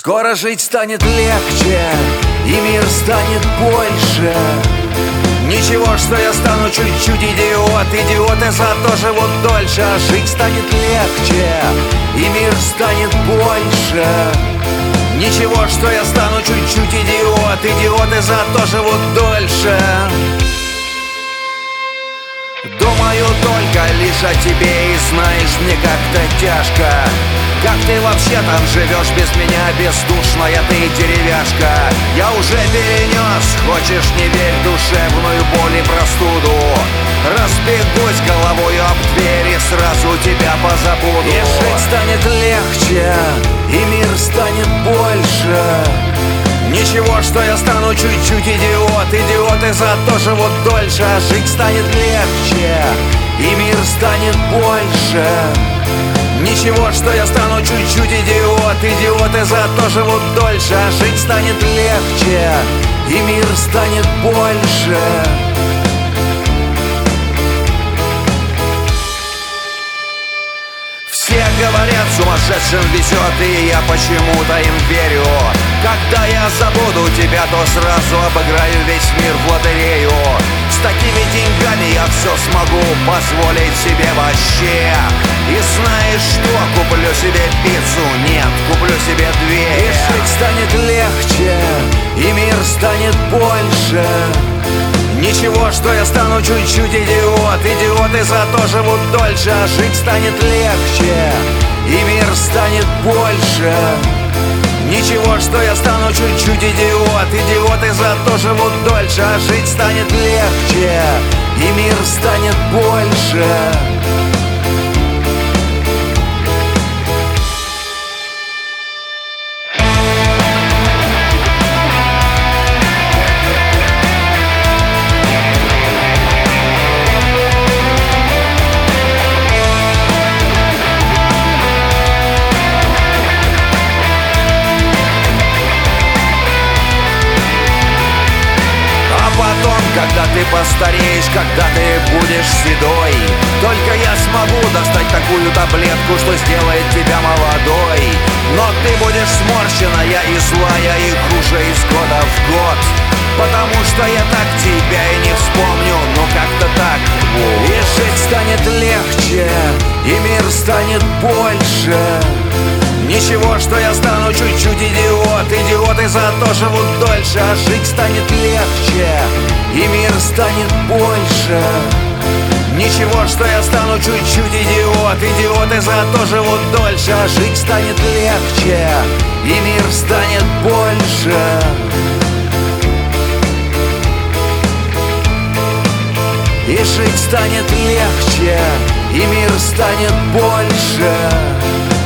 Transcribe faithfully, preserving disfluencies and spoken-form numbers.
Скоро жить станет легче, и мир станет больше. Ничего, что я стану чуть-чуть идиот. Идиоты зато живут дольше. А жить станет легче, и мир станет больше. Ничего, что я стану чуть-чуть идиот. Идиоты зато живут дольше. Думаю только лишь о тебе, и знаешь, мне как-то тяжко. Как ты вообще там живешь без меня, бездушная ты деревяшка? Я уже перенес, хочешь не верь, душевную боль и простуду. Разбегусь головою об дверь и сразу тебя позабуду. И жить станет легче, и мир станет больше. Ничего, что я стану чуть-чуть идиот. Идиоты зато живут дольше. А жить станет легче, и мир станет больше. Ничего, что я стану чуть-чуть идиот. Идиоты зато живут дольше. А жить станет легче, и мир станет больше. Все говорят, сумасшедшим везет, и я почему-то им верю. Когда я забуду тебя, то сразу обыграю весь мир в лотерею. С такими деньгами я все смогу позволить себе вообще. И знаешь что? Куплю себе пиццу, нет, куплю себе две. И жить станет легче, и мир станет больше. Ничего, что я стану чуть-чуть идиот. Идиоты зато живут дольше. А жить станет легче, и мир станет больше. Ничего, что я стану чуть-чуть идиот. Идиоты зато живут дольше. А жить станет легче, и мир станет больше. Когда ты постареешь, когда ты будешь седой, только я смогу достать такую таблетку, что сделает тебя молодой. Но ты будешь сморщенная и злая, и хуже из года в год. Потому что я так тебя и не вспомню, ну как-то так. И жить станет легче, и мир станет больше. Ничего, что я стану чуть-чуть идиот. Идиоты зато живут дольше. А жить станет легче, и мир станет больше. Ничего, что я стану чуть-чуть идиот. Идиоты зато живут дольше. А жить станет легче, и мир станет больше. И жить станет легче, и мир станет больше.